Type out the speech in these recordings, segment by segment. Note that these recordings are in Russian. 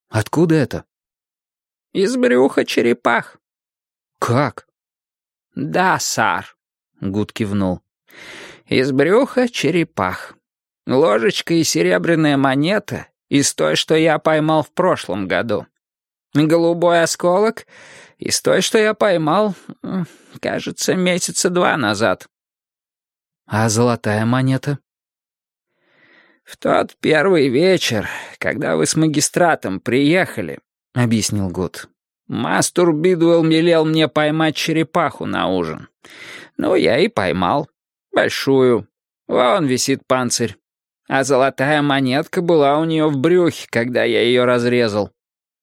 Откуда это? Из брюха черепах. Как? Да, сар, Гуд кивнул. из брюха черепах. Ложечка и серебряная монета из той, что я поймал в прошлом году. Голубой осколок из той, что я поймал, кажется, месяца 2 назад. А золотая монета? В тот первый вечер, когда вы с магистратом приехали, — объяснил Гуд, — мастер Бидуэлл велел мне поймать черепаху на ужин. Ну, я и поймал. Большую. Вон висит панцирь. А золотая монетка была у нее в брюхе, когда я ее разрезал.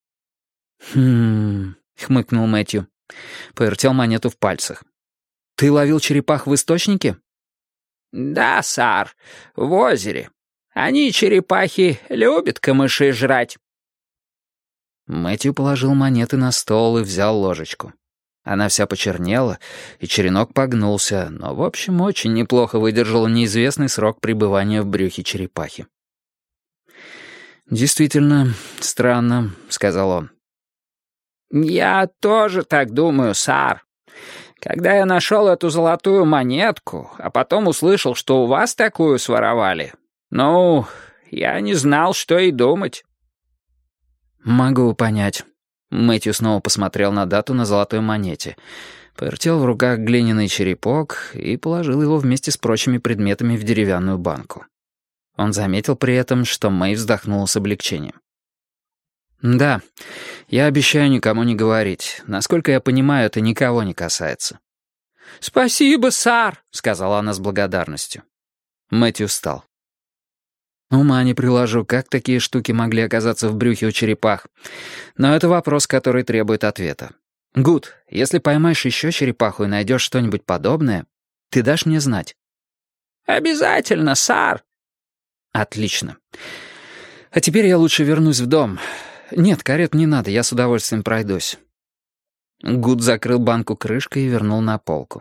Хмыкнул Мэтью. Повертел монету в пальцах. Ты ловил черепах в источнике? Да, сар, в озере. Они, черепахи, любят камыши жрать. Мэтью положил монеты на стол и взял ложечку. Она вся почернела, и черенок погнулся, но, в общем, очень неплохо выдержал неизвестный срок пребывания в брюхе черепахи. «Действительно странно», — сказал он. «Я тоже так думаю, сар. Когда я нашел эту золотую монетку, а потом услышал, что у вас такую своровали, ну, я не знал, что и думать». «Могу понять». Мэтью снова посмотрел на дату на золотой монете, повертел в руках глиняный черепок и положил его вместе с прочими предметами в деревянную банку. Он заметил при этом, что Мэй вздохнула с облегчением. «Да, я обещаю никому не говорить. Насколько я понимаю, это никого не касается». «Спасибо, сар», — сказала она с благодарностью. Мэтью встал. Ума не приложу, как такие штуки могли оказаться в брюхе у черепах. Но это вопрос, который требует ответа. Гуд, если поймаешь еще черепаху и найдешь что-нибудь подобное, ты дашь мне знать? «Обязательно, сар». Отлично. А теперь я лучше вернусь в дом. Нет, карет не надо, я с удовольствием пройдусь. Гуд закрыл банку крышкой и вернул на полку.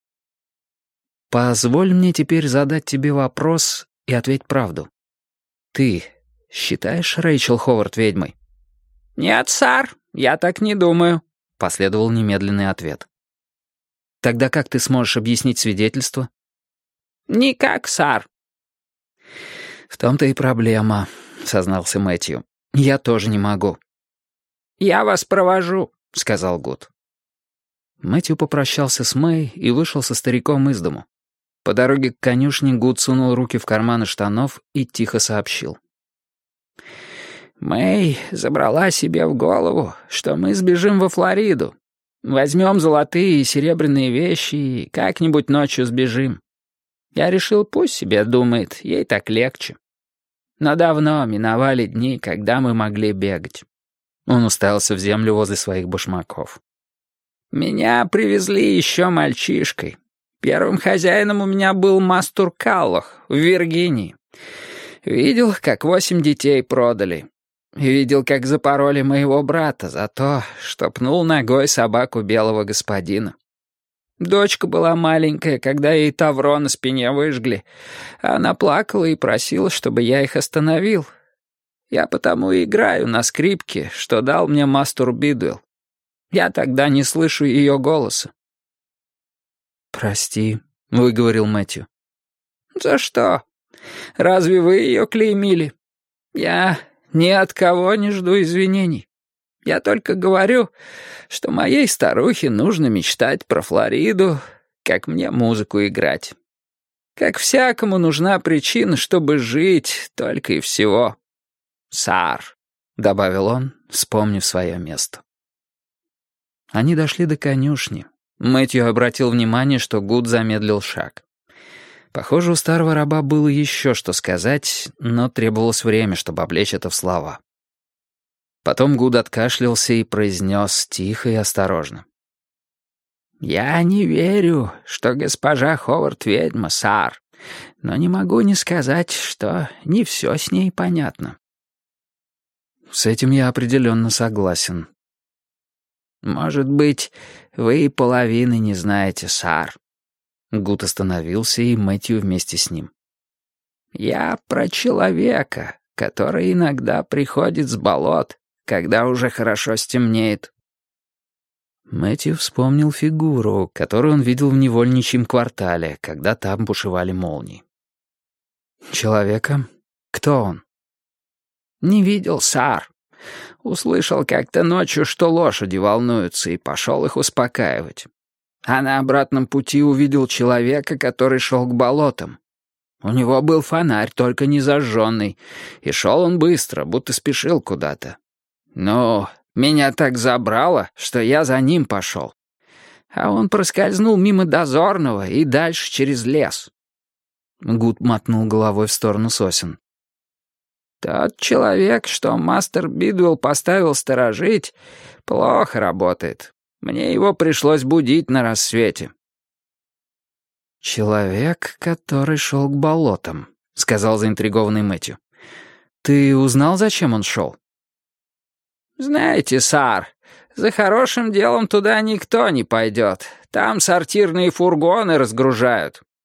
Позволь мне теперь задать тебе вопрос и ответь правду. Ты считаешь Рэйчел Ховард ведьмой? «Нет, сар, я так не думаю», — последовал немедленный ответ. «Тогда как ты сможешь объяснить свидетельство?» «Никак, сар». «В том-то и проблема», — сознался Мэтью. «Я тоже не могу». «Я вас провожу», — сказал Гуд. Мэтью попрощался с Мэй и вышел со стариком из дому. По дороге к конюшне Гуд сунул руки в карманы штанов и тихо сообщил. «Мэй забрала себе в голову, что мы сбежим во Флориду. Возьмем золотые и серебряные вещи и как-нибудь ночью сбежим. Я решил, пусть себе думает, ей так легче. Но давно миновали дни, когда мы могли бегать». Он уставился в землю возле своих башмаков. «Меня привезли еще мальчишкой. Первым хозяином у меня был мастер Каллах в Виргинии. Видел, как 8 детей продали. Видел, как запороли моего брата за то, что пнул ногой собаку белого господина. Дочка была маленькая, когда ей тавро на спине выжгли. Она плакала и просила, чтобы я их остановил. Я потому и играю на скрипке, что дал мне мастер Бидуэлл. Я тогда не слышу ее голоса». «Прости», — выговорил Мэтью. «За что? Разве вы ее клеймили? Я ни от кого не жду извинений. Я только говорю, что моей старухе нужно мечтать про Флориду, как мне музыку играть. Как всякому нужна причина, чтобы жить, только и всего. Сар», — добавил он, вспомнив свое место. Они дошли до конюшни. Мэтью обратил внимание, что Гуд замедлил шаг. Похоже, у старого раба было еще что сказать, но требовалось время, чтобы облечь это в слова. Потом Гуд откашлялся и произнес тихо и осторожно. «Я не верю, что госпожа Ховард ведьма, сар, но не могу не сказать, что не все с ней понятно». «С этим я определенно согласен». «Может быть, вы и половины не знаете, сар». Гуд остановился, и Мэтью вместе с ним. «Я про человека, который иногда приходит с болот когда уже хорошо стемнеет». Мэтью вспомнил фигуру, которую он видел в невольничьем квартале, когда там бушевали молнии. «Человека? Кто он?» «Не видел, сар. Услышал как-то ночью, что лошади волнуются, и пошел их успокаивать. А на обратном пути увидел человека, который шел к болотам. У него был фонарь, только не зажженный, и шел он быстро, будто спешил куда-то. Но меня так забрало, что я за ним пошел. А он проскользнул мимо дозорного и дальше через лес». Гуд мотнул головой в сторону сосен. «Тот человек, что мастер Бидуэлл поставил сторожить, плохо работает. Мне его пришлось будить на рассвете». «Человек, который шел к болотам», — сказал заинтригованный Мэтью. «Ты узнал, зачем он шел?» «Знаете, сар, за хорошим делом туда никто не пойдет. Там сортирные фургоны разгружают.